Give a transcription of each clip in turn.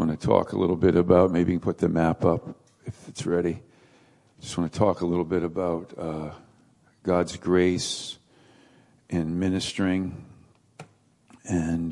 want to talk a little bit about, maybe you can put the map up if it's ready. Just want to talk a little bit about God's grace in ministering. And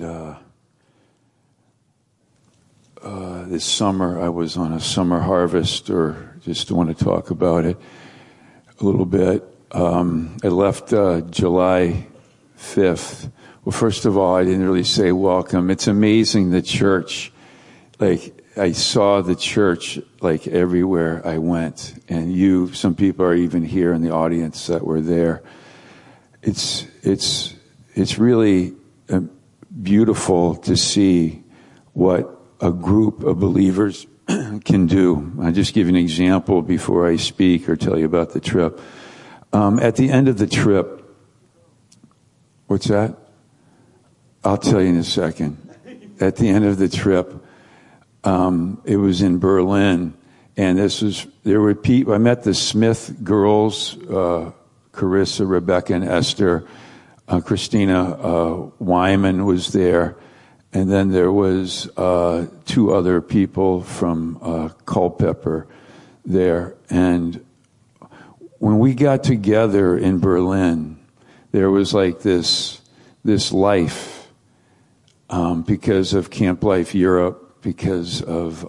this summer I was on a summer harvest, or just want to talk about it a little bit. I left July 5th. Well, first of all, I didn't really say welcome. It's amazing, the church. Like, I saw the church, like, everywhere I went. And some people are even here in the audience that were there. It's really beautiful to see what a group of believers can do. I'll just give you an example before I speak or tell you about the trip. At the end of the trip, what's that? I'll tell you in a second. At the end of the trip, it was in Berlin, and there were people. I met the Smith girls, Carissa, Rebecca, and Esther. Christina Wyman was there, and then there was 2 other people from Culpeper there. And when we got together in Berlin, there was like this life. Because of Camp Life Europe, because of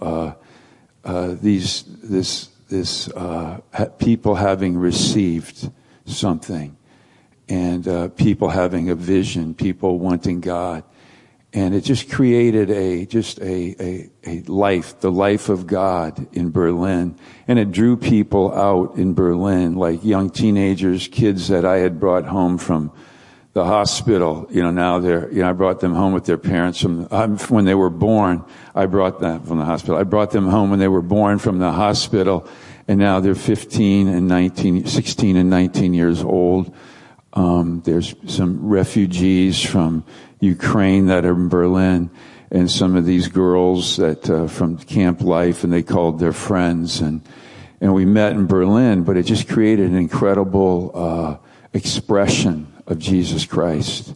people having received something, and people having a vision, people wanting God, and it just created a life, the life of God in Berlin, and it drew people out in Berlin, like young teenagers, kids that I had brought home from the hospital. Now I brought them home with their parents when they were born. I brought them from the hospital. I brought them home when they were born from the hospital, and now they're 16 and 19 years old. There's some refugees from Ukraine that are in Berlin, and some of these girls that from Camp Life, and they called their friends, and we met in Berlin. But it just created an incredible expression of Jesus Christ.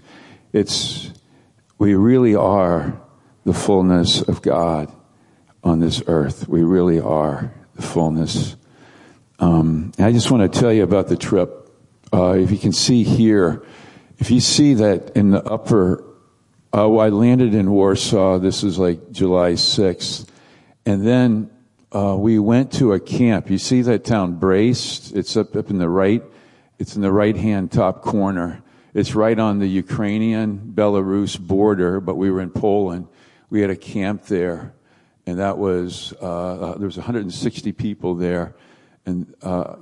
We really are the fullness of God on this earth. We really are the fullness. I just want to tell you about the trip. If you can see here, if you see that in the upper, I landed in Warsaw. This is like July 6th. And then we went to a camp. You see that town, Brest? It's up in the right. It's in the right-hand top corner. It's right on the Ukrainian-Belarus border, but we were in Poland. We had a camp there, and that was, there was 160 people there, and,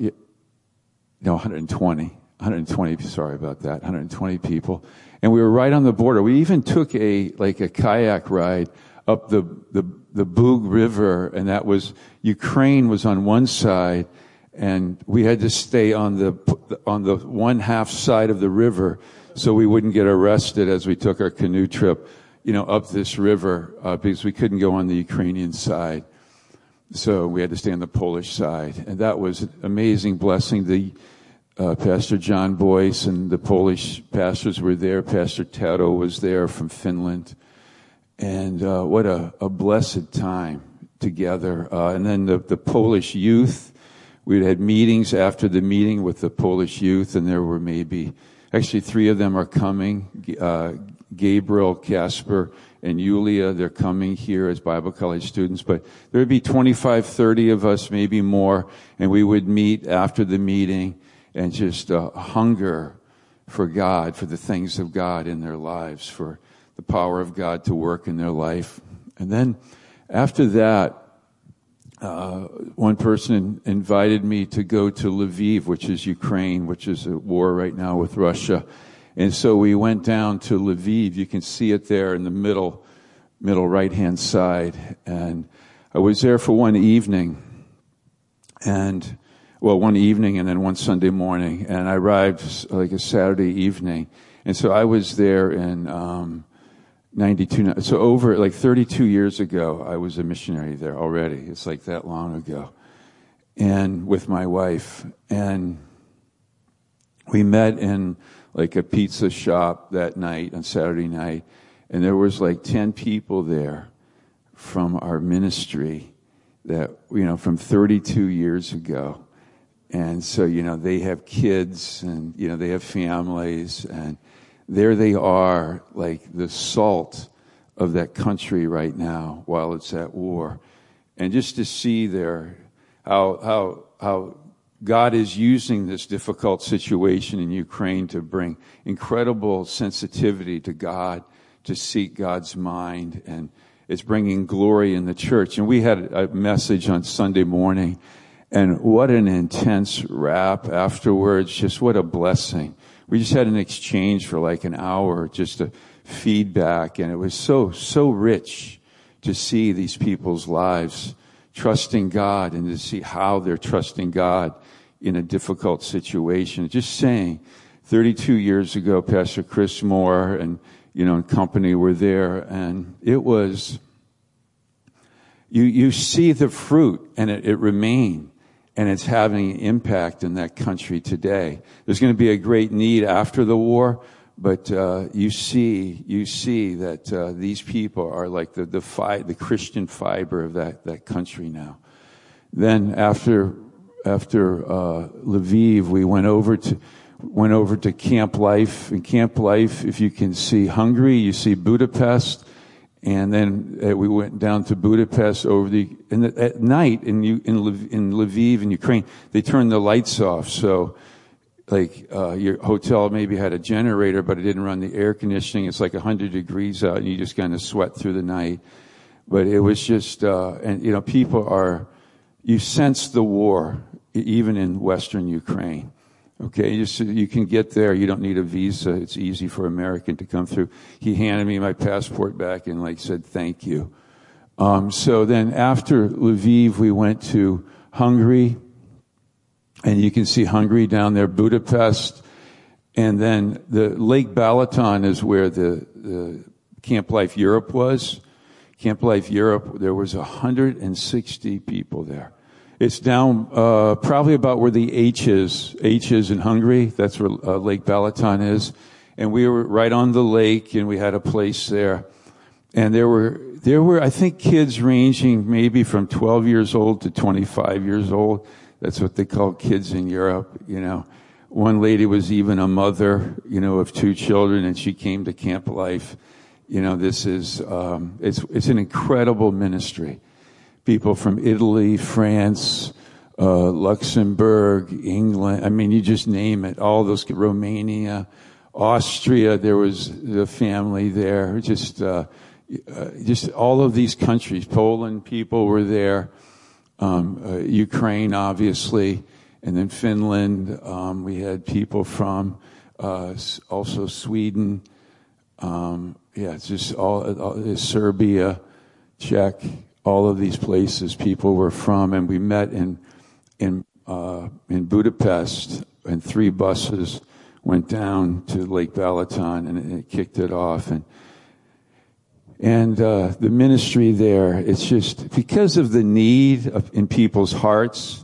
120, sorry about that, 120 people. And we were right on the border. We even took a kayak ride up the Bug River, and Ukraine was on one side, and we had to stay on the one half side of the river so we wouldn't get arrested as we took our canoe trip, up this river, because we couldn't go on the Ukrainian side. So we had to stay on the Polish side. And that was an amazing blessing. Pastor John Boyce and the Polish pastors were there. Pastor Tato was there from Finland. And what a blessed time together. And then the Polish youth, we had meetings after the meeting with the Polish youth, and there were actually 3 of them are coming. Gabriel, Casper, and Yulia, they're coming here as Bible college students. But there would be 25, 30 of us, maybe more, and we would meet after the meeting and just hunger for God, for the things of God in their lives, for the power of God to work in their life. And then after that, one person invited me to go to Lviv, which is Ukraine, which is at war right now with Russia. And so we went down to Lviv. You can see it there in the middle right-hand side. And I was there for one evening, and then one Sunday morning. And I arrived like a Saturday evening. And so I was there in 92. So over like 32 years ago, I was a missionary there already. It's like that long ago. And with my wife. And we met in like a pizza shop that night, on Saturday night. And there was like 10 people there from our ministry that, from 32 years ago. And so, they have kids and, they have families, and there they are, like the salt of that country right now while it's at war. And just to see there how God is using this difficult situation in Ukraine to bring incredible sensitivity to God, to seek God's mind, and it's bringing glory in the church. And we had a message on Sunday morning, and what an intense rap afterwards. Just what a blessing. We just had an exchange for like an hour, just a feedback, and it was so rich to see these people's lives trusting God and to see how they're trusting God in a difficult situation. Just saying, 32 years ago, Pastor Chris Moore and, and company were there, and it was, you see the fruit, and it remained, and it's having an impact in that country today. There's going to be a great need after the war, but you see that these people are like the Christian fiber of that country now. Then after Lviv, we went over to Camp Life. In Camp Life, if you can see Hungary, you see Budapest, and then we went down to Budapest at night in Lviv in Ukraine. They turned the lights off, so your hotel maybe had a generator, but it didn't run the air conditioning. It's like 100 degrees out, and you just kind of sweat through the night. But it was just, people you sense the war, even in Western Ukraine. Okay, you can get there. You don't need a visa. It's easy for American to come through. He handed me my passport back and said thank you. So then after Lviv, we went to Hungary, and you can see Hungary down there, Budapest, and then the Lake Balaton is where the Camp Life Europe was. Camp Life Europe, there was 160 people there. It's down probably about where the H is in Hungary. That's where Lake Balaton is. And we were right on the lake, and we had a place there. And there were I think kids ranging maybe from 12 years old to 25 years old. That's what they call kids in Europe, One lady was even a mother, of 2 children, and she came to Camp Life. This is it's an incredible ministry. People from Italy, France, Luxembourg, England. I mean, you just name it. All those, Romania, Austria. There was the family there. Just all of these countries. Poland people were there. Ukraine, obviously, and then Finland. We had people from also Sweden. It's just all Serbia, Czech. All of these places people were from, and we met in Budapest, and 3 buses went down to Lake Balaton, and it kicked it off. And the ministry there, it's just because of the need in people's hearts.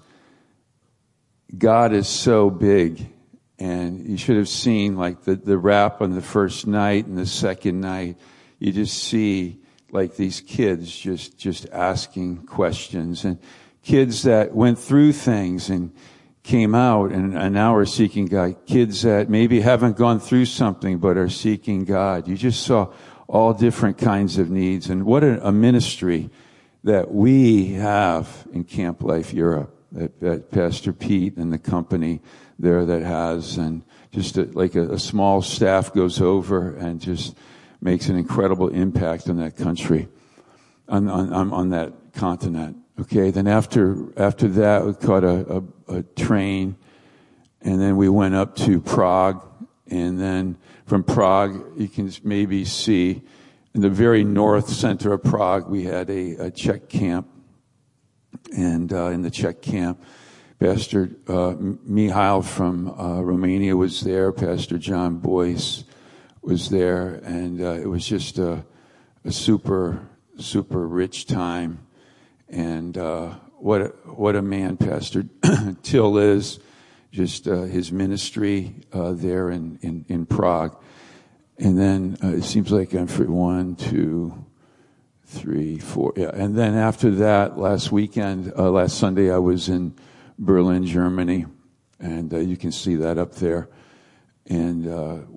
God is so big, and you should have seen the rap on the first night and the second night. You just see these kids just asking questions, and kids that went through things and came out and now are seeking God. Kids that maybe haven't gone through something but are seeking God. You just saw all different kinds of needs, and what a ministry that we have in Camp Life Europe, that Pastor Pete and the company there that has, and just a small staff goes over and just makes an incredible impact on that country, on that continent. Okay, then after that, we caught a train, and then we went up to Prague, and then from Prague, you can maybe see in the very north center of Prague, we had a Czech camp, and in the Czech camp, Pastor Mihail from Romania was there, Pastor John Boyce was there, and it was just a super rich time. And what a man Pastor Till is, just his ministry there in Prague. And then it seems like I'm for 1, 2, 3, 4, yeah. And then after that, last Sunday, I was in Berlin, Germany, and you can see that up there. And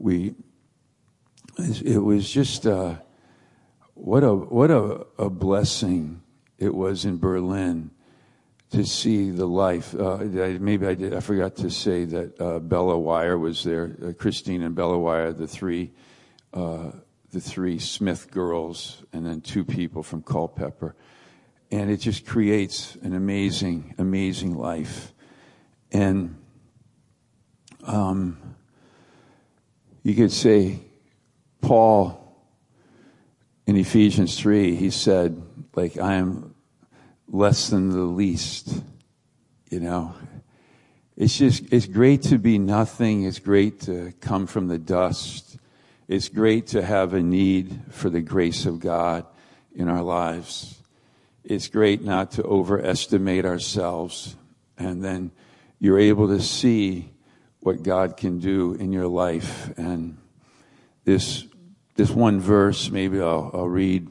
it was just what a blessing it was in Berlin to see the life. I forgot to say that Bella Wire was there. Christine and Bella Wire, the three Smith girls, and then 2 people from Culpeper. And it just creates an amazing, amazing life. And you could say Paul in Ephesians 3, he said, like, I am less than the least, you know. It's great to be nothing. It's great to come from the dust. It's great to have a need for the grace of God in our lives. It's great not to overestimate ourselves. And then you're able to see what God can do in your life. And this one verse, maybe I'll read.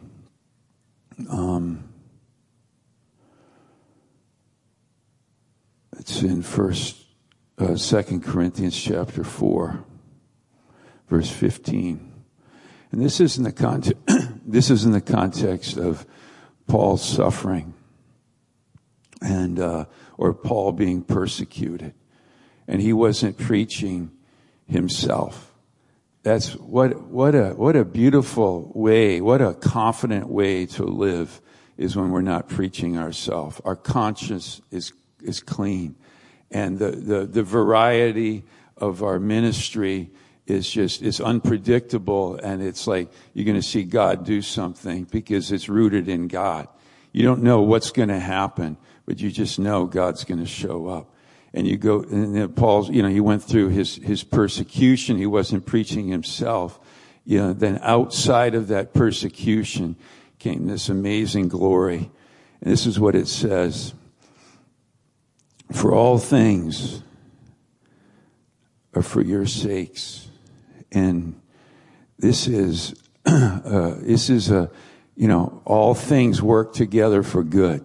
It's in 2 Corinthians chapter 4, verse 15. And this is in the context of Paul's suffering and or Paul being persecuted. And he wasn't preaching himself. That's what a beautiful way, what a confident way to live is when we're not preaching ourselves. Our conscience is clean. And the variety of our ministry is unpredictable, and it's like you're going to see God do something because it's rooted in God. You don't know what's going to happen, but you just know God's going to show up. And you go, and Paul's, he went through his persecution. He wasn't preaching himself. Then outside of that persecution came this amazing glory. And this is what it says. For all things are for your sakes. And this is all things work together for good.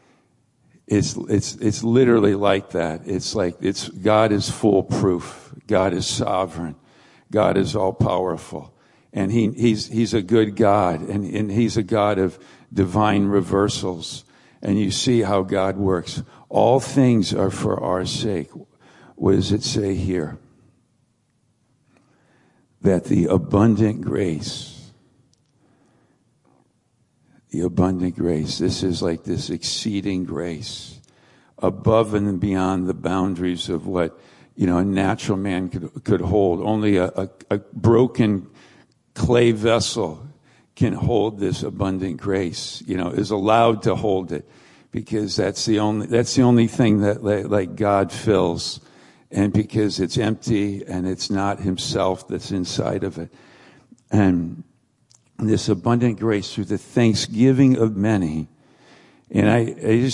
It's literally like that. God is foolproof. God is sovereign. God is all powerful. And he's a good God, and he's a God of divine reversals. And you see how God works. All things are for our sake. What does it say here? That the abundant grace, this is like this exceeding grace, above and beyond the boundaries of what, a natural man could hold. Only a broken clay vessel can hold this abundant grace, is allowed to hold it, because that's the only thing that like God fills, and because it's empty and it's not himself that's inside of it. And this abundant grace through the thanksgiving of many. And I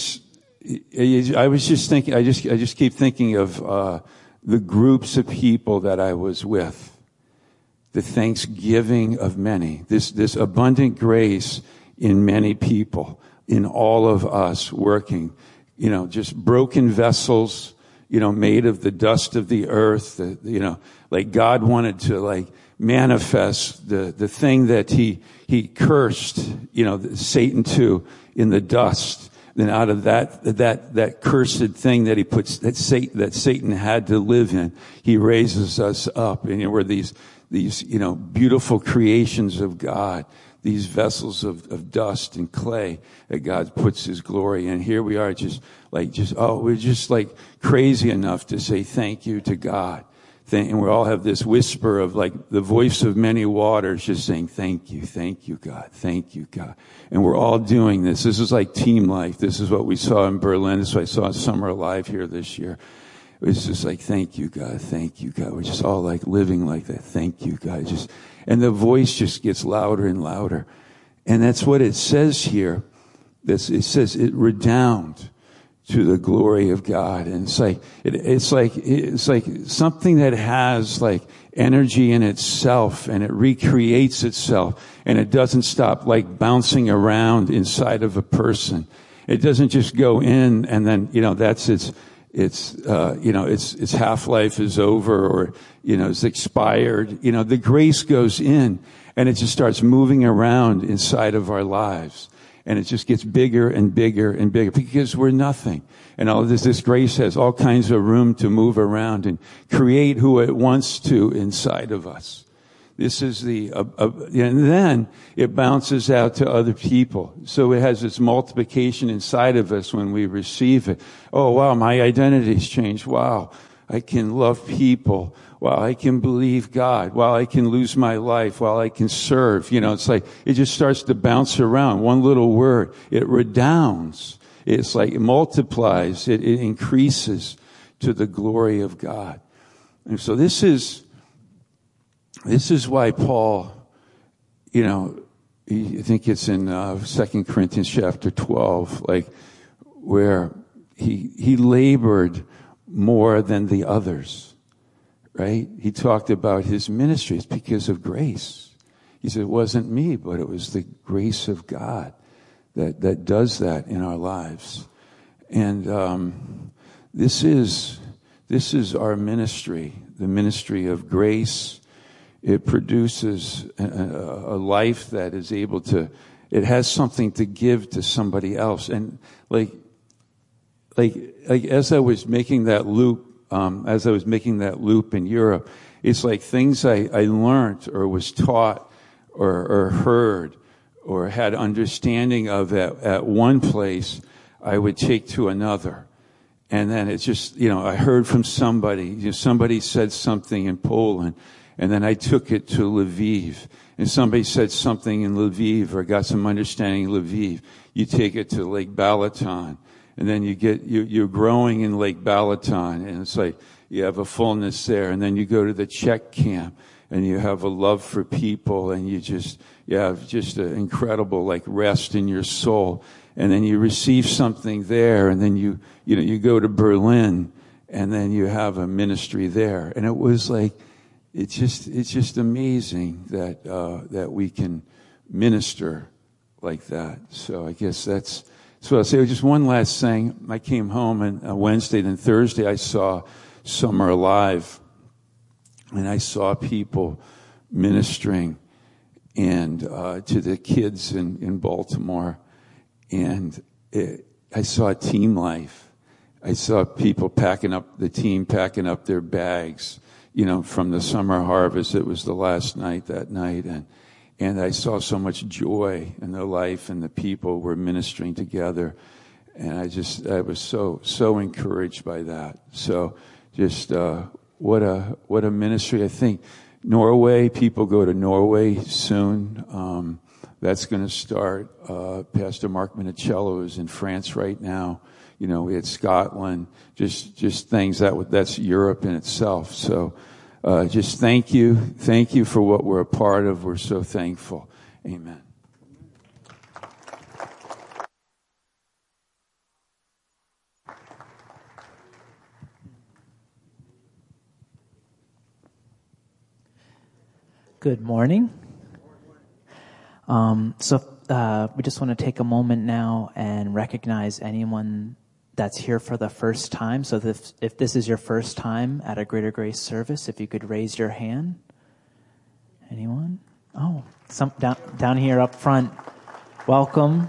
was just thinking, I just keep thinking of the groups of people that I was with. The thanksgiving of many. This abundant grace in many people, in all of us working, just broken vessels, made of the dust of the earth, like God wanted to manifest the thing that he cursed, Satan to in the dust. Then out of that cursed thing that he puts, that Satan had to live in, he raises us up. And we're these beautiful creations of God, these vessels of dust and clay that God puts his glory in. Here we are we're just crazy enough to say thank you to God. And we all have this whisper of the voice of many waters just saying, thank you, God, thank you, God. And we're all doing this. This is like team life. This is what we saw in Berlin. This is what I saw at Summer Alive here this year. It was just thank you, God, thank you, God. We're just all living like that. Thank you, God. And the voice just gets louder and louder. And that's what it says here. It says it redound to the glory of God. And it's like something that has like energy in itself, and it recreates itself, and it doesn't stop like bouncing around inside of a person. It doesn't just go in and then, that's its half-life is over, or, it's expired. The grace goes in and it just starts moving around inside of our lives. And it just gets bigger and bigger and bigger because we're nothing. And all this grace has all kinds of room to move around and create who it wants to inside of us. This is and then it bounces out to other people. So it has this multiplication inside of us when we receive it. Oh, wow, my identity's changed. Wow, I can love people. Wow, I can believe God. Wow, I can lose my life. Wow, I can serve. It's like it just starts to bounce around. One little word, it redounds. It's like it multiplies. It increases to the glory of God. And so this is why Paul, I think it's in 2 Corinthians chapter 12, like where he labored more than the others. Right? He talked about his ministries because of grace. He said, it wasn't me, but it was the grace of God that does that in our lives. And this is our ministry, the ministry of grace. It produces a life that is able to, it has something to give to somebody else. And like as I was making that loop, in Europe, it's like things I learned or was taught or heard or had understanding of at one place, I would take to another. And then it's just, I heard from somebody, somebody said something in Poland, and then I took it to Lviv. And somebody said something in Lviv or got some understanding in Lviv. You take it to Lake Balaton. And then you're growing in Lake Balaton, and it's like you have a fullness there. And then you go to the Czech camp, and you have a love for people, and you have just an incredible like rest in your soul. And then you receive something there, and then you go to Berlin, and then you have a ministry there. And it was like it's just amazing that we can minister like that. So I guess that's. So I'll say just one last thing. I came home on Wednesday, then Thursday I saw Summer Alive, and I saw people ministering and to the kids in Baltimore, and I saw team life. I saw people packing up their bags, from the summer harvest. It was the last night that night, and I saw so much joy in their life, and the people were ministering together. And I was so encouraged by that. So just, what a ministry. I think Norway, people go to Norway soon. That's going to start. Pastor Mark Minicello is in France right now. We had Scotland, just things that's Europe in itself. So, just thank you for what we're a part of. We're so thankful. Amen. Good morning. We just want to take a moment now and recognize anyone that's here for the first time. So if this is your first time at a Greater Grace service, if you could raise your hand. Anyone? Oh, some down here up front. Welcome.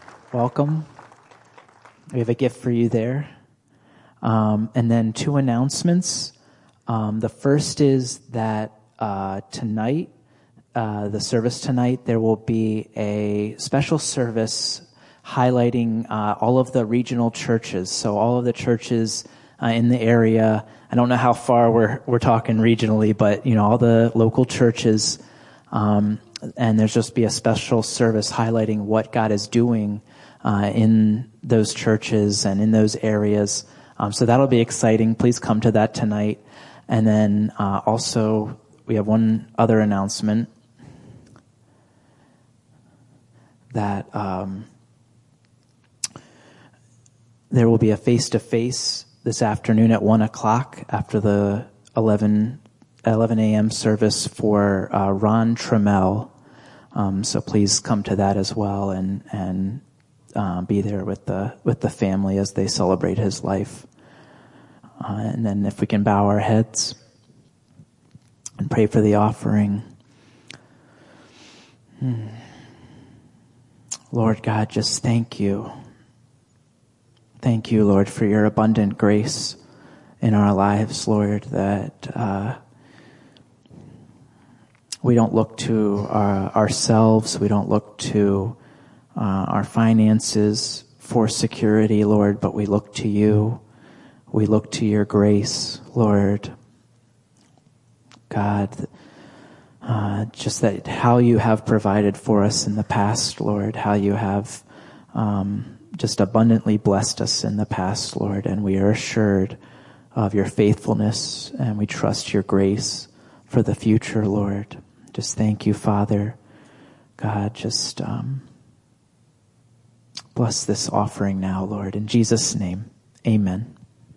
We have a gift for you there. And then 2 announcements. The first is that tonight, the service tonight, there will be a special service highlighting all of the regional churches. So all of the churches in the area. I don't know how far we're talking regionally, but all the local churches. And there's just be a special service highlighting what God is doing in those churches and in those areas. So that'll be exciting. Please come to that tonight. And then also we have one other announcement that There will be a face-to-face this afternoon at 1 o'clock after the 11 a.m. service for Ron Trammell. So please come to that as well and be there with the family as they celebrate his life. And then if we can bow our heads and pray for the offering. Lord God, just thank you. Thank you, Lord, for your abundant grace in our lives, Lord, that we don't look to ourselves. We don't look to our finances for security, Lord, but we look to you. We look to your grace, Lord. God, just that how you have provided for us in the past, Lord, how you have just abundantly blessed us in the past, Lord, and we are assured of your faithfulness, and we trust your grace for the future, Lord. Just thank you, Father. God, just bless this offering now, Lord. In Jesus' name, amen.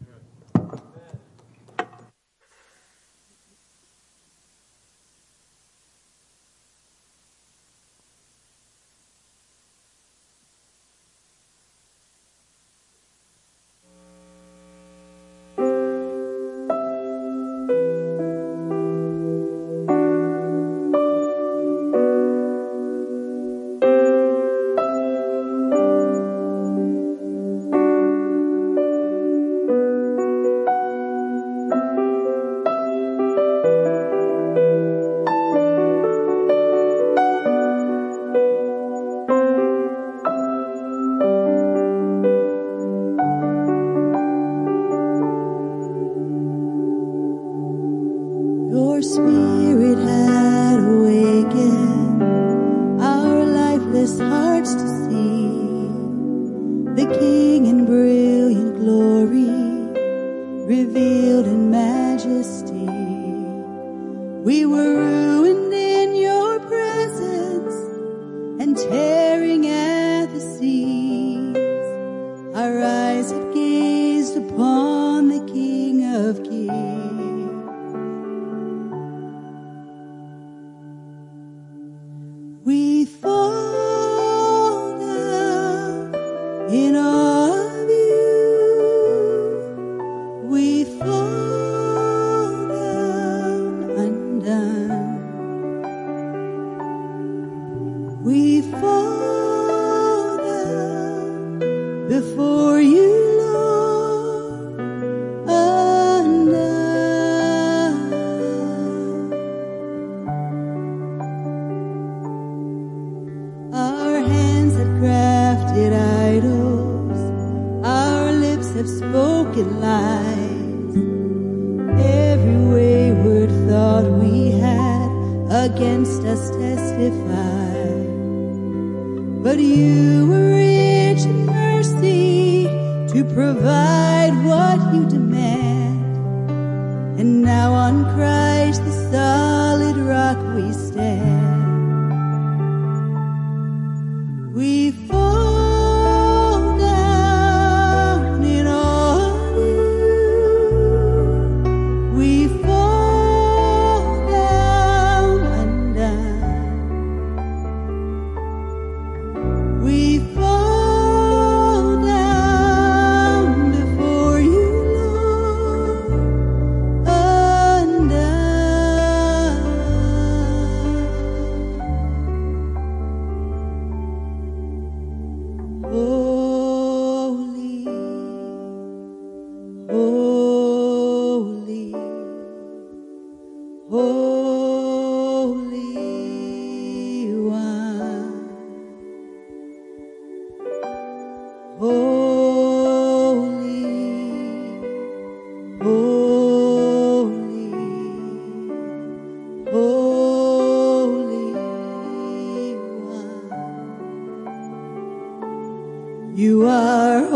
You are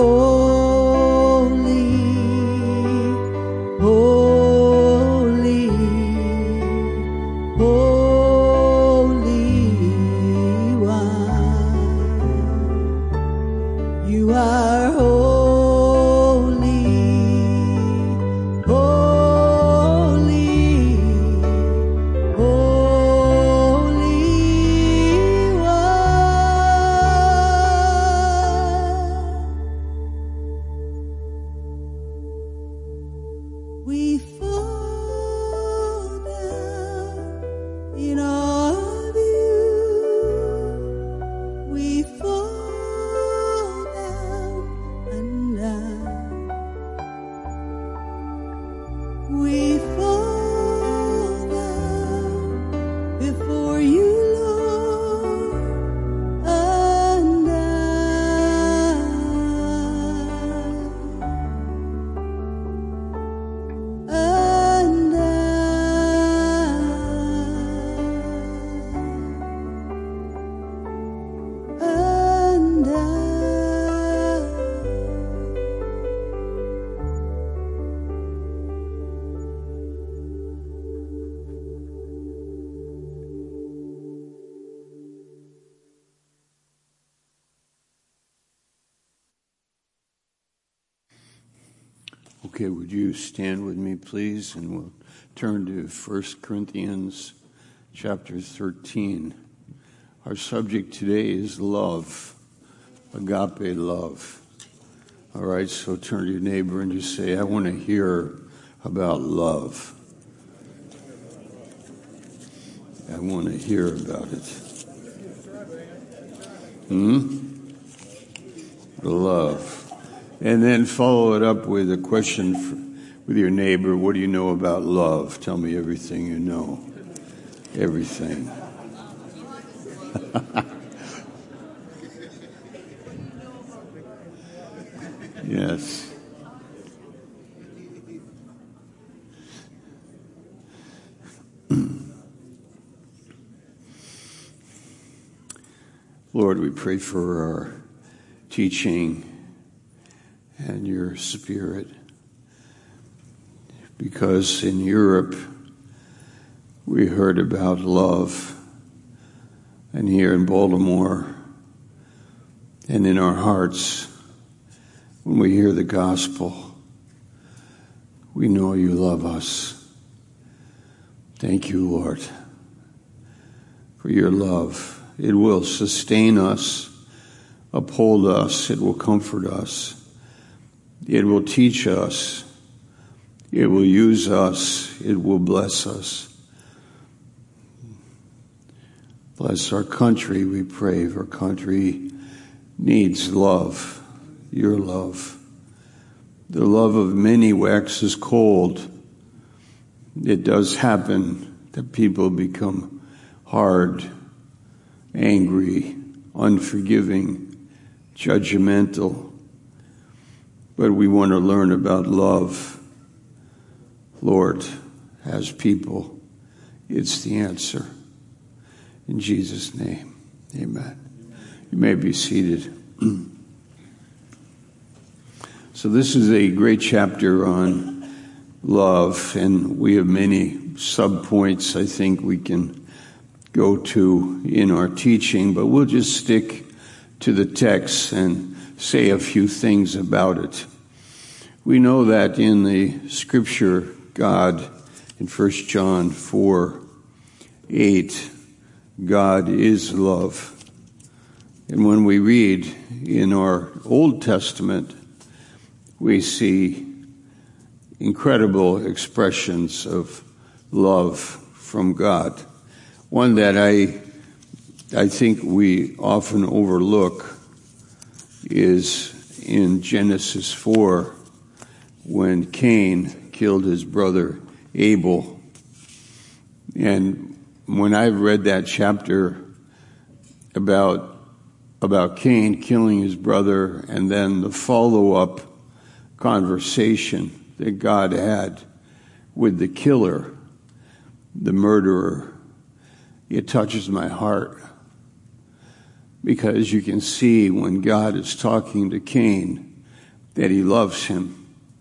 holy, holy, Holy One. You are holy. Okay, would you stand with me, please? And we'll turn to 1 Corinthians chapter 13. Our subject today is love, agape love. All right, so turn to your neighbor and just say, I want to hear about love. I want to hear about it. Love. And then follow it up with a question with your neighbor. What do you know about love? Tell me everything you know. Everything. Yes. Lord, we pray for our teaching and your Spirit, because in Europe we heard about love, and here in Baltimore and in our hearts, when we hear the gospel, we know you love us. Thank you, Lord, for your love. It will sustain us, uphold us, it will comfort us, it will teach us, it will use us, it will bless us. Bless our country, we pray. Our country needs love, your love. The love of many waxes cold. It does happen that people become hard, angry, unforgiving, judgmental. But we want to learn about love. Lord, as people, it's the answer. In Jesus' name, amen. You may be seated. So this is a great chapter on love, and we have many sub-points I think we can go to in our teaching, but we'll just stick to the text and say a few things about it. We know that in the scripture, God, in 1 John 4:8, God is love. And when we read in our Old Testament, we see incredible expressions of love from God. One that I think we often overlook is in Genesis 4, when Cain killed his brother Abel. And when I read that chapter about Cain killing his brother, and then the follow-up conversation that God had with the killer, the murderer, it touches my heart, because you can see when God is talking to Cain that he loves him.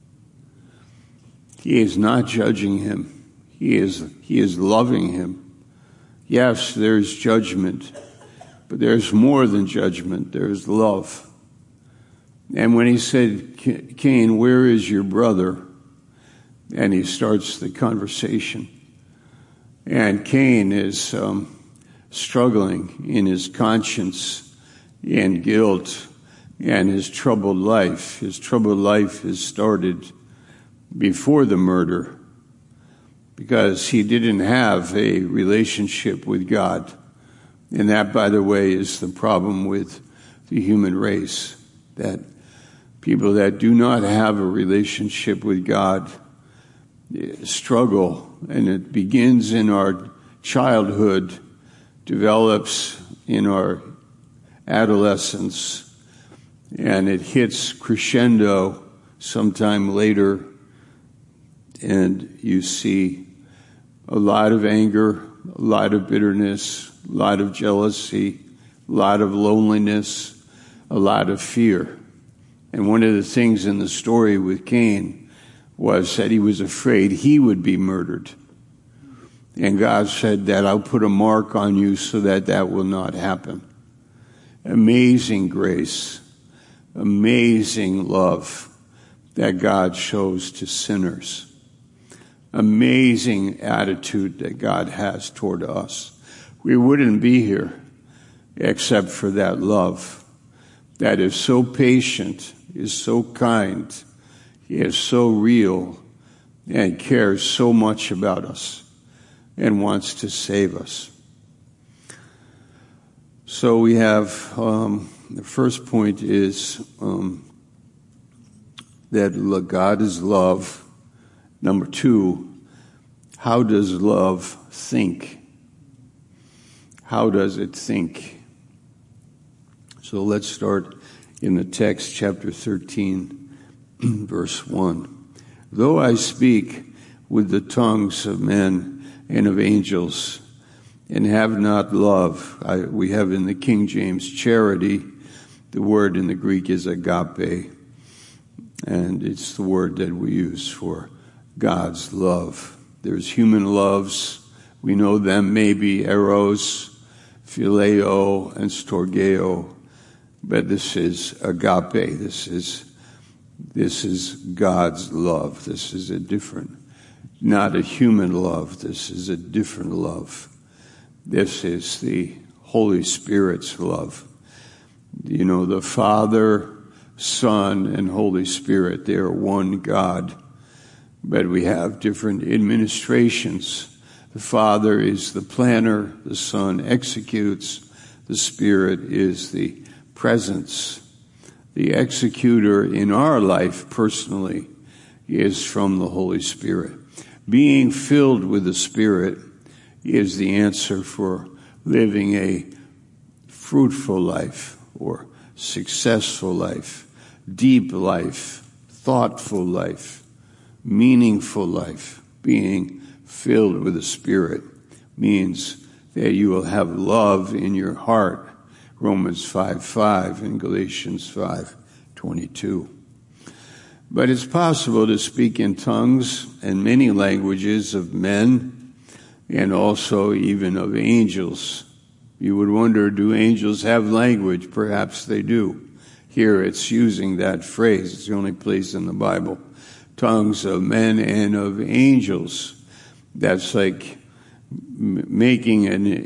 He is not judging him. He is loving him. Yes, there's judgment, but there's more than judgment. There's love. And when he said, Cain, where is your brother? And he starts the conversation. And Cain is struggling in his conscience and guilt and his troubled life. His troubled life has started before the murder, because he didn't have a relationship with God. And that, by the way, is the problem with the human race, that people that do not have a relationship with God struggle, and it begins in our childhood, develops in our adolescence, and it hits crescendo sometime later, and you see a lot of anger, a lot of bitterness, a lot of jealousy, a lot of loneliness, a lot of fear. And one of the things in the story with Cain was that he was afraid he would be murdered. And God said that I'll put a mark on you so that that will not happen. Amazing grace, amazing love that God shows to sinners. Amazing attitude that God has toward us. We wouldn't be here except for that love that is so patient, is so kind, is so real, and cares so much about us and wants to save us. So we have, the first point is that God is love. Number 2, how does love think? How does it think? So let's start in the text, chapter 13, verse 1. Though I speak with the tongues of men and of angels, and have not love, we have in the King James charity. The word in the Greek is agape, and it's the word that we use for God's love. There's human loves. We know them maybe eros, phileo, and storgeo, but this is agape. This is God's love. This is a different, not a human love. This is a different love. This is the Holy Spirit's love. You know, the Father, Son, and Holy Spirit, they are one God, but we have different administrations. The Father is the planner, the Son executes, the Spirit is the presence. The executor in our life personally is from the Holy Spirit. Being filled with the Spirit is the answer for living a fruitful life or successful life, deep life, thoughtful life, meaningful life. Being filled with the Spirit means that you will have love in your heart, Romans 5:5 and Galatians 5:22. But it's possible to speak in tongues and many languages of men and also even of angels. You would wonder, do angels have language? Perhaps they do. Here it's using that phrase. It's the only place in the Bible. Tongues of men and of angels. That's like making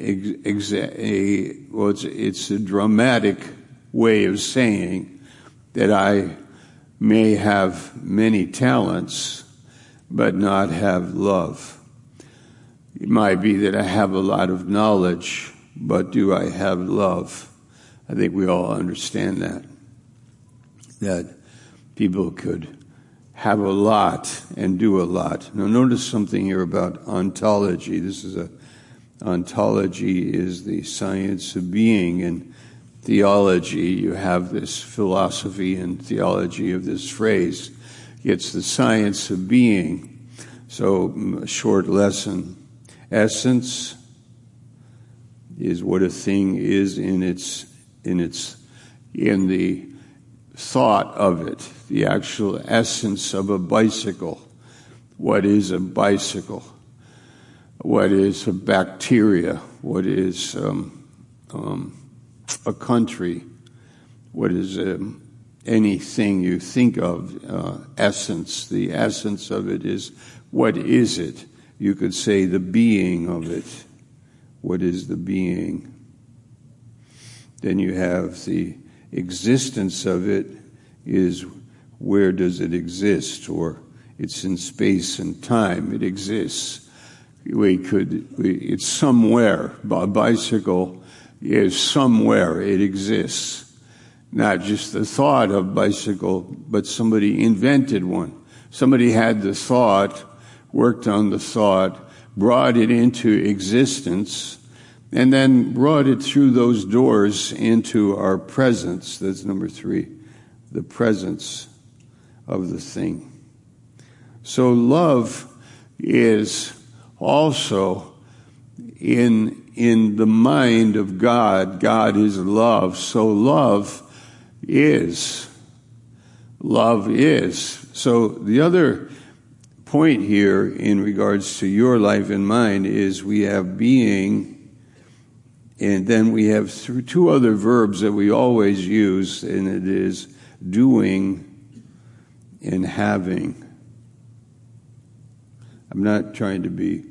it's a dramatic way of saying that I may have many talents, but not have love. It might be that I have a lot of knowledge, but do I have love? I think we all understand that people could have a lot and do a lot. Now notice something here about ontology. Ontology is the science of being, and theology, you have this philosophy and theology of this phrase. It's the science of being. So a short lesson. Essence is what a thing is in the thought of it, the actual essence of a bicycle. What is a bicycle? What is a bacteria? What is a country? What is anything you think of? Essence. The essence of it is, what is it? You could say the being of it. What is the being? Then you have the existence of it is, where does it exist? Or it's in space and time. It exists. It's somewhere. A bicycle is somewhere. It exists. Not just the thought of bicycle, but somebody invented one. Somebody had the thought, worked on the thought, brought it into existence, and then brought it through those doors into our presence. That's number 3, the presence of the thing. So love is also in the mind of God. God is love. So love is. So the other point here in regards to your life and mine is we have being, and then we have 2 other verbs that we always use, and it is doing in having. I'm not trying to be,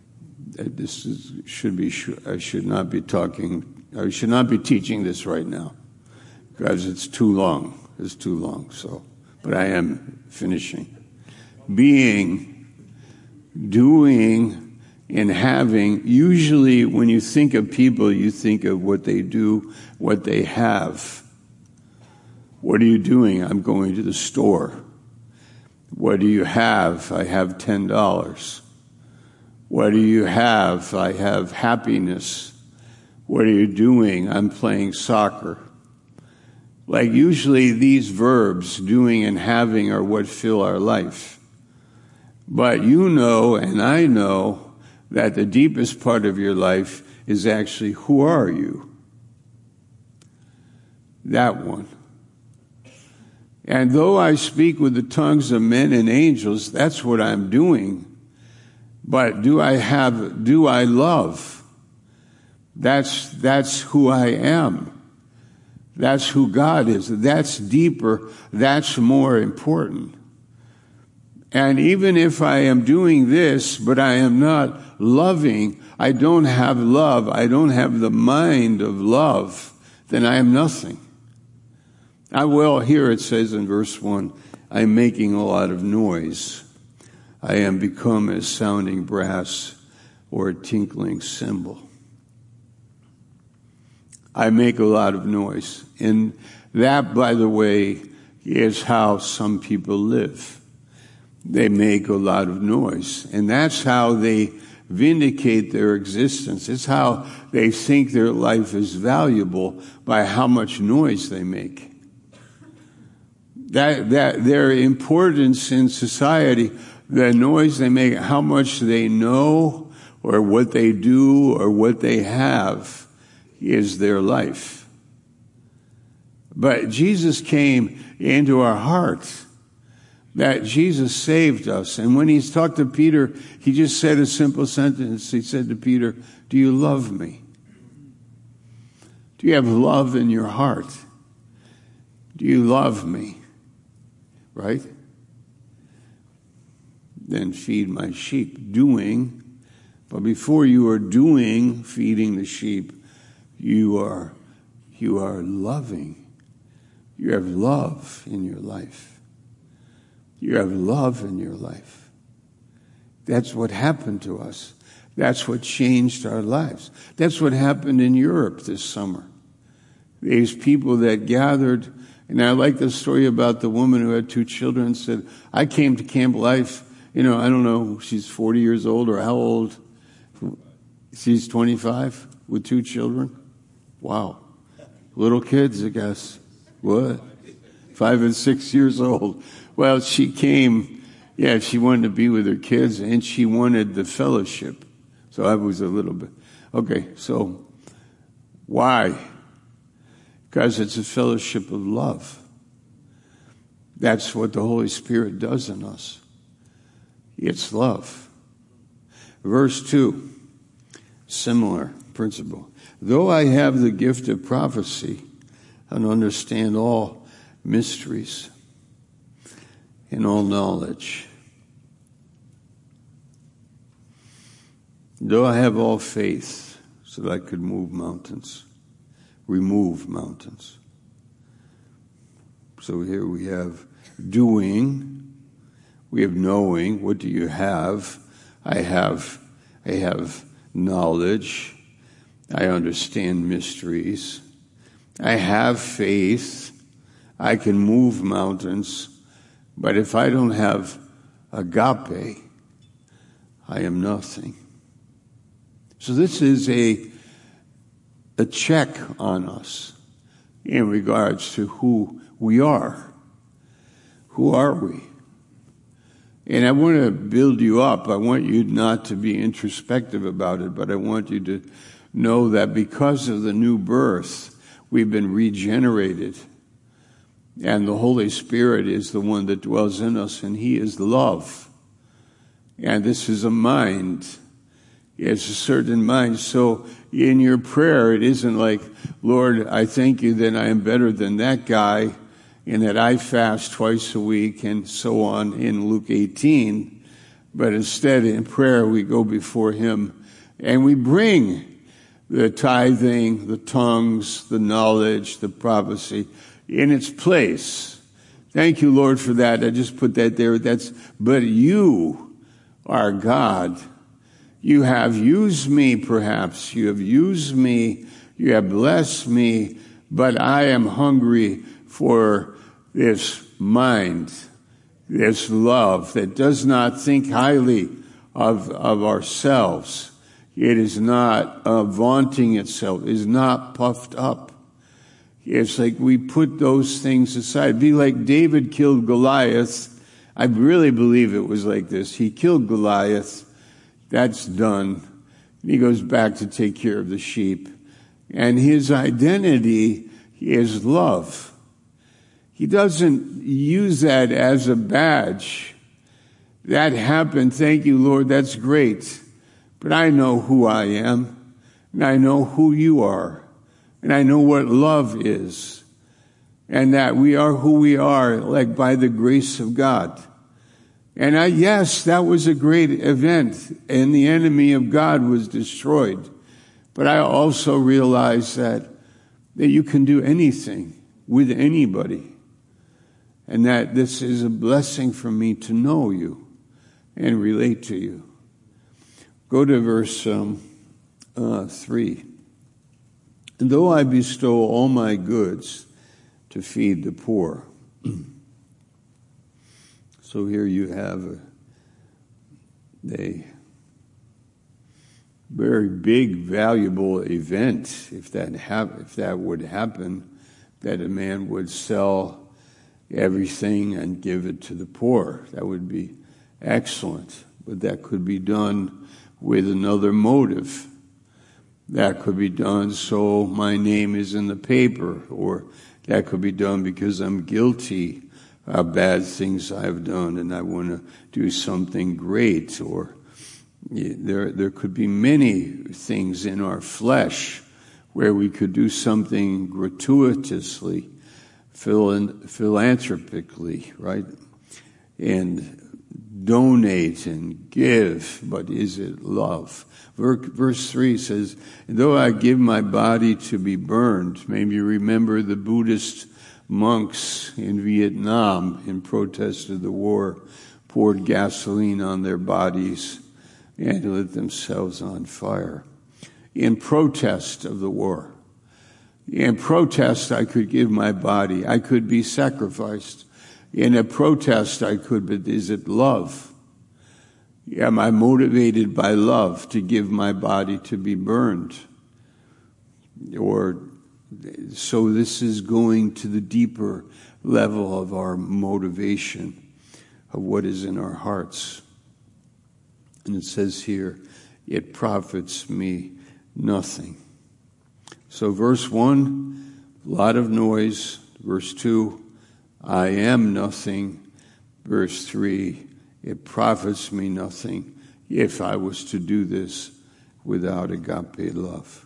I should not be teaching this right now because it's too long. It's too long, so, but I am finishing. Being, doing, and having. Usually when you think of people, you think of what they do, what they have. What are you doing? I'm going to the store. What do you have? I have $10. What do you have? I have happiness. What are you doing? I'm playing soccer. Like usually these verbs, doing and having, are what fill our life. But you know, and I know, that the deepest part of your life is actually, who are you? That one. And though I speak with the tongues of men and angels, that's what I'm doing. But do I love? That's who I am. That's who God is. That's deeper. That's more important. And even if I am doing this, but I am not loving, I don't have love, I don't have the mind of love, then I am nothing. Here it says in verse 1, I'm making a lot of noise. I am become as sounding brass or a tinkling cymbal. I make a lot of noise. And that, by the way, is how some people live. They make a lot of noise. And that's how they vindicate their existence. It's how they think their life is valuable, by how much noise they make. That their importance in society, the noise they make, how much they know or what they do or what they have, is their life. But Jesus came into our hearts. That Jesus saved us. And when he's talked to Peter, he just said a simple sentence. He said to Peter, do you love me? Do you have love in your heart? Do you love me? Right? Then feed my sheep. Doing. But before you are doing, feeding the sheep, you are loving. You have love in your life. You have love in your life. That's what happened to us. That's what changed our lives. That's what happened in Europe this summer. These people that gathered, and I like the story about the woman who had 2 children and said, I came to Camp Life, I don't know, she's 40 years old or how old. She's 25 with 2 children. Wow. Little kids, I guess. What? 5 and 6 years old. Well, she came, she wanted to be with her kids, and she wanted the fellowship. So I was a little bit, okay, so why? Because it's a fellowship of love. That's what the Holy Spirit does in us. It's love. Verse 2, similar principle. Though I have the gift of prophecy and understand all mysteries and all knowledge, though I have all faith so that I could remove mountains. So here we have doing, we have knowing. What do you have? I have knowledge. I understand mysteries. I have faith. I can move mountains. But if I don't have agape, I am nothing. So this is a check on us in regards to who we are. Who are we? And I want to build you up. I want you not to be introspective about it, but I want you to know that because of the new birth, we've been regenerated. And the Holy Spirit is the one that dwells in us, and He is love. And this is a mind. It's a certain mind. So in your prayer, it isn't like, Lord, I thank you that I am better than that guy, in that I fast twice a week and so on in Luke 18. But instead, in prayer, we go before him and we bring the tithing, the tongues, the knowledge, the prophecy in its place. Thank you, Lord, for that. I just put that there. But you are God. You have used me, perhaps. You have used me. You have blessed me. But I am hungry for this mind, this love that does not think highly of ourselves. It is not vaunting itself. It is not puffed up. It's like we put those things aside. It'd be like David killed Goliath. I really believe it was like this. He killed Goliath. That's done. He goes back to take care of the sheep. And his identity is love. He doesn't use that as a badge. That happened. Thank you, Lord. That's great. But I know who I am, and I know who you are, and I know what love is, and that we are who we are, like by the grace of God. And yes, that was a great event, and the enemy of God was destroyed. But I also realize that you can do anything with anybody, and that this is a blessing for me to know you and relate to you. Go to verse 3. And though I bestow all my goods to feed the poor. So here you have a very big, valuable event. If that would happen, that a man would sell everything and give it to the poor. That would be excellent. But that could be done with another motive. That could be done so my name is in the paper, or that could be done because I'm guilty of bad things I've done and I want to do something great. Or there could be many things in our flesh where we could do something gratuitously, philanthropically, right? And donate and give, but is it love? Verse 3 says, though I give my body to be burned, maybe you remember the Buddhist monks in Vietnam in protest of the war, poured gasoline on their bodies and lit themselves on fire. In protest of the war. In protest, I could give my body. I could be sacrificed. In a protest, I could, but is it love? Am I motivated by love to give my body to be burned? So this is going to the deeper level of our motivation, of what is in our hearts. And it says here, it profits me nothing. So verse 1, a lot of noise. Verse 2, I am nothing. Verse 3, it profits me nothing if I was to do this without agape love.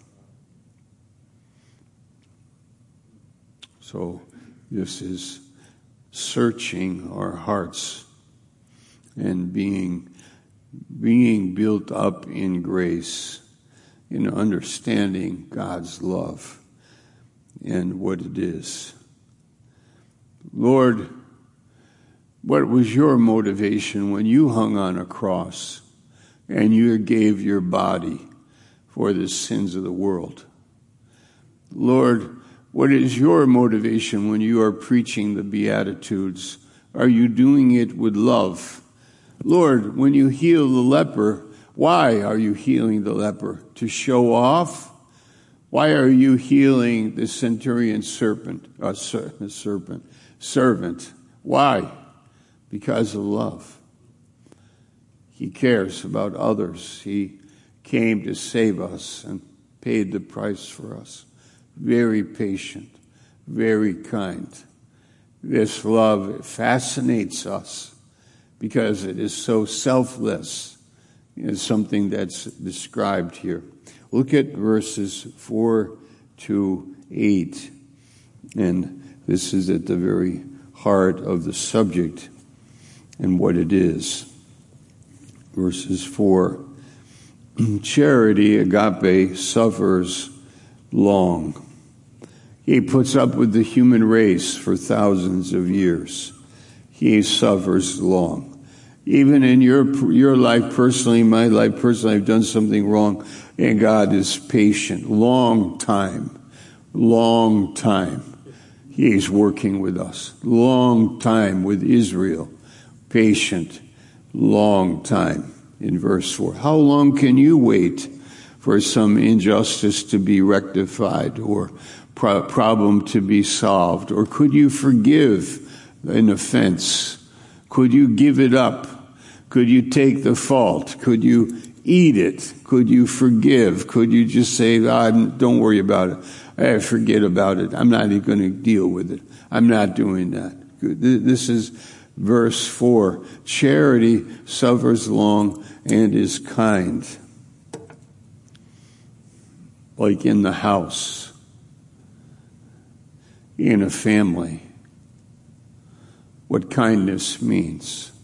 So this is searching our hearts and being built up in grace, in understanding God's love and what it is. Lord, what was your motivation when you hung on a cross and you gave your body for the sins of the world? Lord, what is your motivation when you are preaching the Beatitudes? Are you doing it with love? Lord, when you heal the leper, why are you healing the leper? To show off? Why are you healing the centurion servant? Why? Because of love. He cares about others. He came to save us and paid the price for us. Very patient, very kind. This love fascinates us because it is so selfless. It's something that's described here. Look at verses 4 to 8. And this is at the very heart of the subject and what it is. Verses 4. Charity, agape, suffers long. He puts up with the human race for thousands of years. He suffers long. Even in your life personally, my life personally, I've done something wrong, and God is patient. Long time. He's working with us. Long time with Israel. Patient. Long time. In verse 4. How long can you wait for some injustice to be rectified or problem to be solved? Or could you forgive an offense? Could you give it up? Could you take the fault? Could you eat it? Could you forgive? Could you just say, don't worry about it. Forget about it. I'm not even going to deal with it. I'm not doing that. This is verse 4. Charity suffers long and is kind. Like in the house, in a family, what kindness means.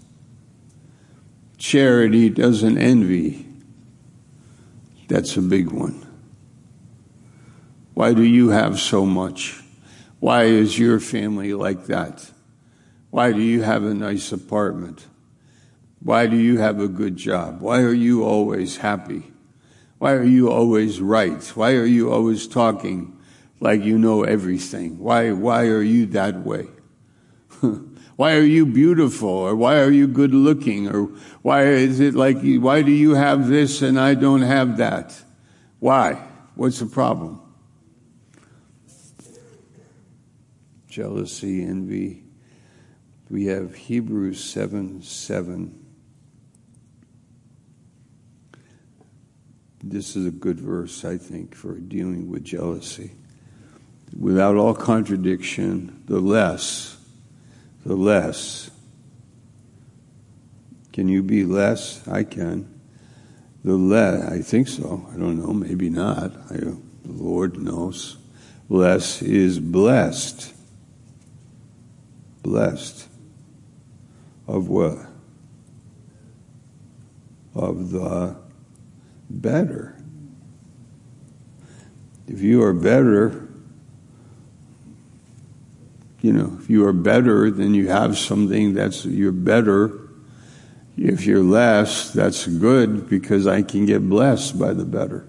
Charity doesn't envy. That's a big one. Why do you have so much? Why is your family like that? Why do you have a nice apartment? Why do you have a good job? Why are you always happy? Why are you always right? Why are you always talking like you know everything? Why are you that way? Why are you beautiful? Or why are you good looking? Or why is it like, why do you have this and I don't have that? Why? What's the problem? Jealousy, envy. We have Hebrews 7:7. This is a good verse, I think, for dealing with jealousy. Without all contradiction, the less. Can you be less? I can. The less, I think so. I don't know, maybe not. The Lord knows. Less is blessed. Blessed. Of what? Of the better. If you are better, if you are better, then you have something you're better. If you're less, that's good because I can get blessed by the better.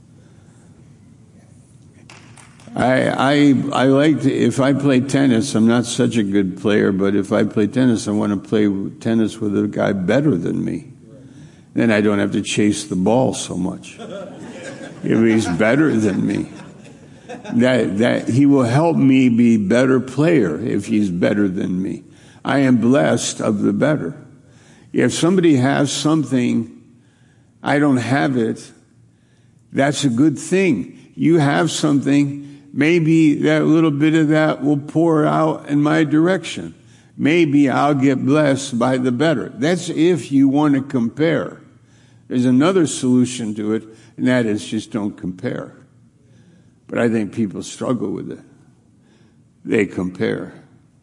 I like to, if I play tennis, I'm not such a good player, but if I play tennis, I want to play tennis with a guy better than me. Then I don't have to chase the ball so much. If he's better than me, that he will help me be a better player if he's better than me. I am blessed of the better. If somebody has something, I don't have it, that's a good thing. You have something, maybe that little bit of that will pour out in my direction. Maybe I'll get blessed by the better. That's if you want to compare. There's another solution to it, and that is just don't compare. But I think people struggle with it. They compare.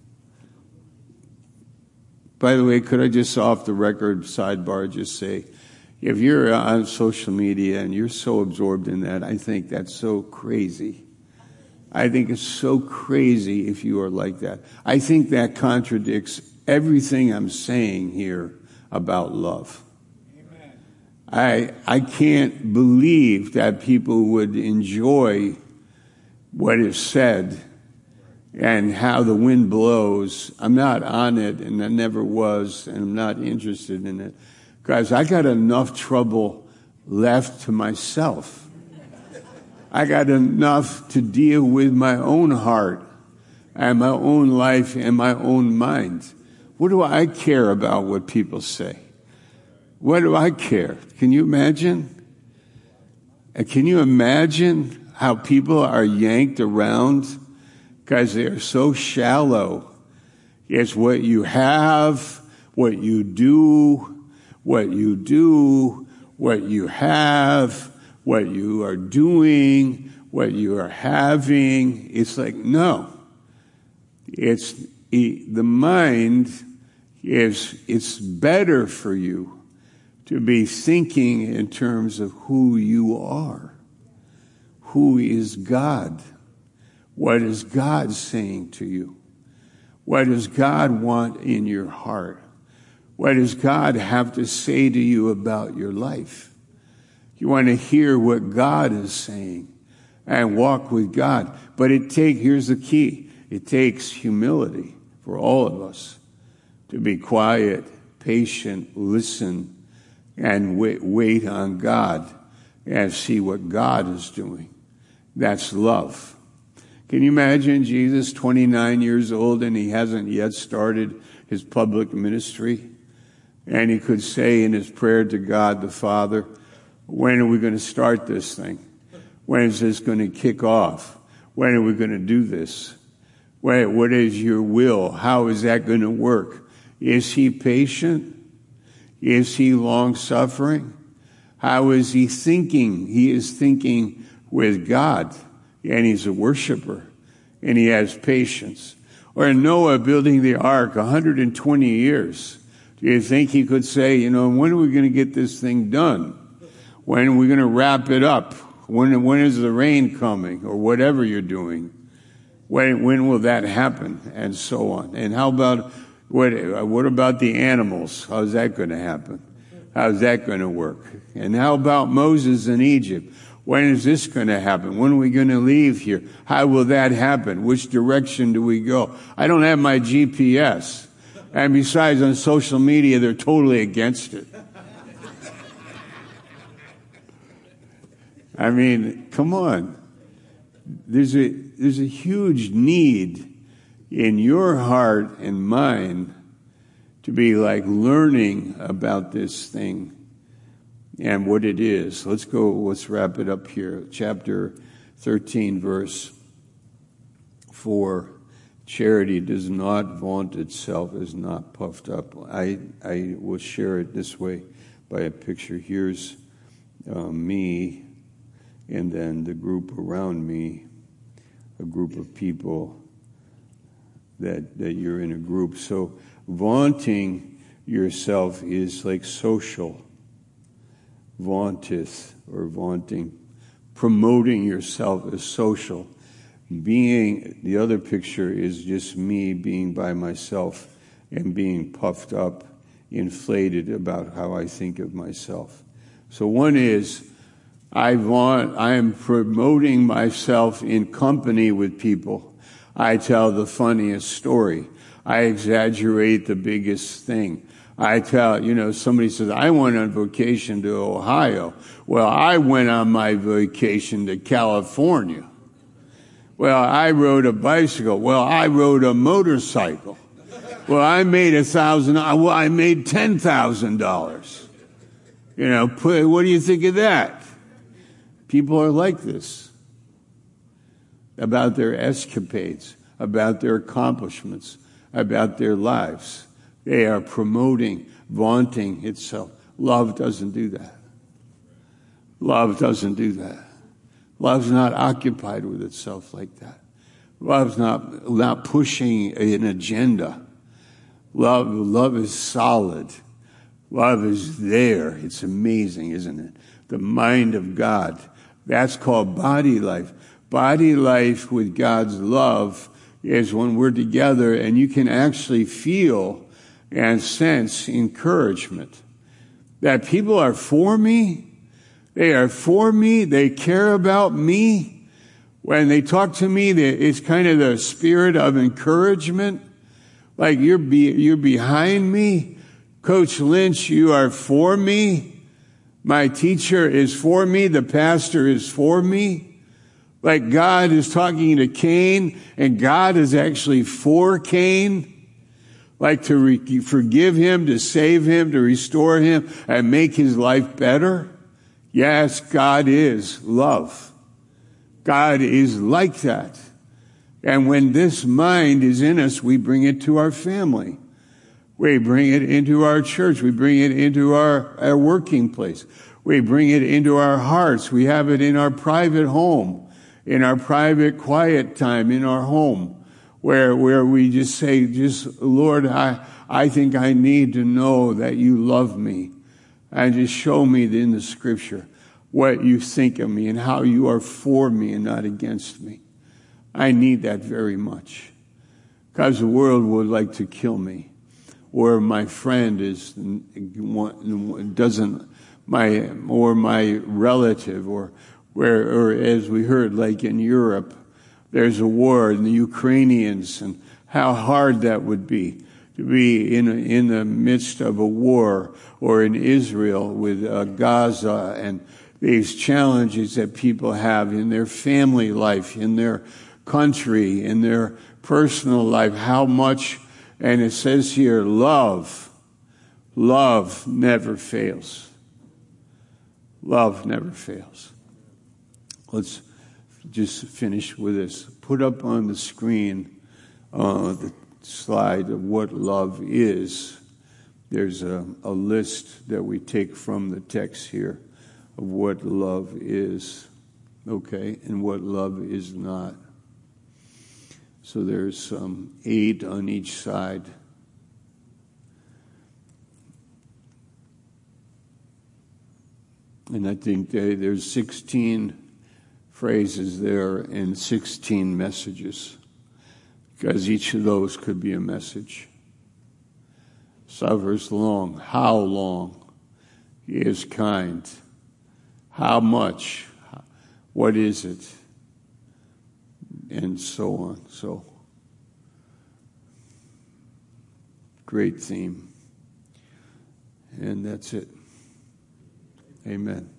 By the way, could I just off the record sidebar just say, if you're on social media and you're so absorbed in that, I think that's so crazy. I think it's so crazy if you are like that. I think that contradicts everything I'm saying here about love. I can't believe that people would enjoy what is said and how the wind blows. I'm not on it, and I never was, and I'm not interested in it. Guys, I got enough trouble left to myself. I got enough to deal with my own heart and my own life and my own mind. What do I care about what people say? What do I care? Can you imagine? Can you imagine how people are yanked around because they are so shallow? It's what you have, what you do, what you have, what you are doing, what you are having. It's like, no. the mind it's better for you to be thinking in terms of who you are. Who is God? What is God saying to you? What does God want in your heart? What does God have to say to you about your life? You want to hear what God is saying and walk with God. But here's the key. It takes humility for all of us to be quiet, patient, listen, and wait on God and see what God is doing. That's love. Can you imagine Jesus, 29 years old, and he hasn't yet started his public ministry? And he could say in his prayer to God the Father, when are we going to start this thing? When is this going to kick off? When are we going to do this? What is your will? How is that going to work? Is he patient? Is he long-suffering? How is he thinking? He is thinking with God, and he's a worshiper, and he has patience. Or Noah building the ark, 120 years. Do you think he could say, when are we going to get this thing done? When are we going to wrap it up? When is the rain coming? Or whatever you're doing. When will that happen? And so on. And how about, what about the animals? How's that going to happen? How's that going to work? And how about Moses in Egypt? When is this going to happen? When are we going to leave here? How will that happen? Which direction do we go? I don't have my GPS. And besides, on social media, they're totally against it. I mean, come on. There's a huge need in your heart and mind to be like learning about this thing and what it is. Let's wrap it up here. Chapter 13, verse 4. Charity does not vaunt itself, is not puffed up. I will share it this way by a picture. Here's me, and then the group around me, a group of people that you're in a group. So vaunting yourself is like social. Vaunteth, or vaunting. Promoting yourself is social. The other picture is just me being by myself and being puffed up, inflated about how I think of myself. So one is, I am promoting myself in company with people. I tell the funniest story. I exaggerate the biggest thing. I tell, somebody says, I went on vacation to Ohio. Well, I went on my vacation to California. Well, I rode a bicycle. Well, I rode a motorcycle. Well, I made $1,000. Well, I made $10,000. What do you think of that? People are like this about their escapades, about their accomplishments, about their lives. They are promoting, vaunting itself. Love doesn't do that. Love doesn't do that. Love's not occupied with itself like that. Love's not pushing an agenda. Love is solid. Love is there. It's amazing, isn't it? The mind of God. That's called body life. Body life with God's love is when we're together and you can actually feel and sense encouragement. That people are for me. They are for me. They care about me. When they talk to me, it's kind of the spirit of encouragement. Like you're behind me. Coach Lynch, you are for me. My teacher is for me. The pastor is for me. Like God is talking to Cain, and God is actually for Cain. Like to forgive him, to save him, to restore him, and make his life better. Yes, God is love. God is like that. And when this mind is in us, we bring it to our family. We bring it into our church. We bring it into our working place. We bring it into our hearts. We have it in our private home, in our private quiet time in our home. where we just say, Lord, I think I need to know that you love me. And just show me in the scripture what you think of me and how you are for me and not against me. I need that very much. Because the world would like to kill me. Or my friend or my relative, or as we heard, like in Europe, there's a war in the Ukrainians, and how hard that would be to be in the midst of a war, or in Israel with Gaza, and these challenges that people have in their family life, in their country, in their personal life. How much, and it says here, love never fails. Love never fails. Let's just finish with this. Put up on the screen the slide of what love is. There's a list that we take from the text here of what love is, okay, and what love is not. So there's 8 on each side. And I think there's 16 phrases there and 16 messages, because each of those could be a message. Suffers long. How long? He is kind. How much? What is it? And so on. So, great theme. And that's it. Amen.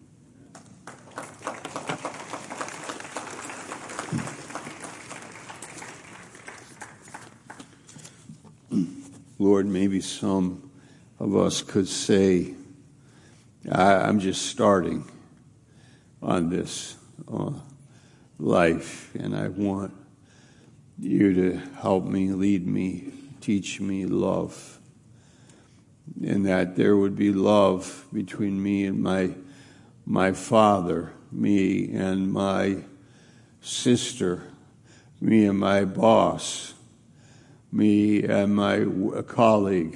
Lord, maybe some of us could say, I'm just starting on this life, and I want you to help me, lead me, teach me love, and that there would be love between me and my father, me and my sister, me and my boss, me and my colleague,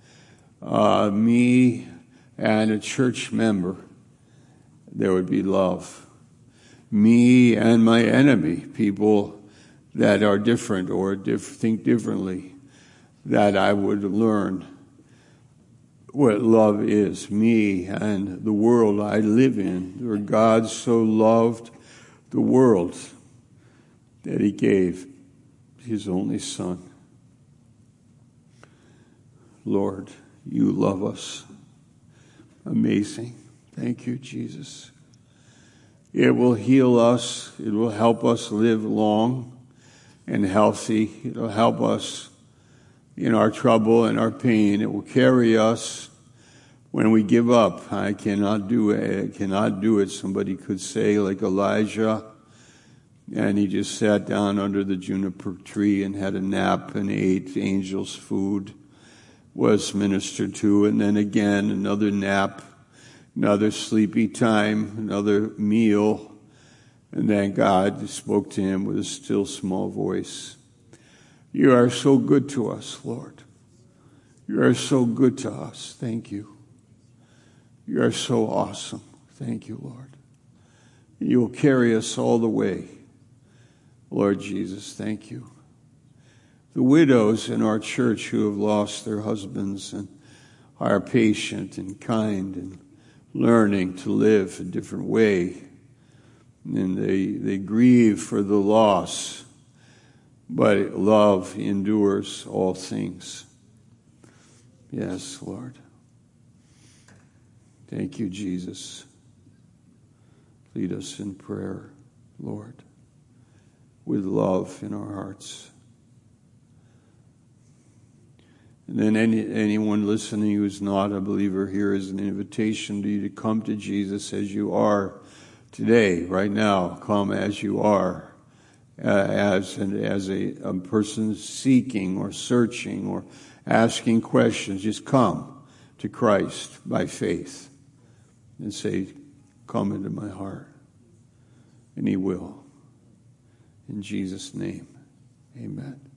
me and a church member. There would be love. Me and my enemy, people that are different or think differently, that I would learn what love is. Me and the world I live in, where God so loved the world that he gave his only Son. Lord, you love us. Amazing. Thank you, Jesus. It will heal us. It will help us live long and healthy. It will help us in our trouble and our pain. It will carry us when we give up. I cannot do it. I cannot do it. Somebody could say, like Elijah, and he just sat down under the juniper tree and had a nap and ate angels' food, was ministered to, and then again another nap, another sleepy time, another meal, and then God spoke to him with a still small voice. You are so good to us, Lord. You are so good to us. Thank you. You are so awesome. Thank you, Lord. You will carry us all the way. Lord Jesus, thank you. The widows in our church who have lost their husbands and are patient and kind and learning to live a different way. And they grieve for the loss, but love endures all things. Yes, Lord. Thank you, Jesus. Lead us in prayer, Lord, with love in our hearts. And then anyone listening who is not a believer, here is an invitation to you to come to Jesus as you are today, right now. Come as you are, as a person seeking or searching or asking questions. Just come to Christ by faith and say, come into my heart. And he will. In Jesus' name, amen.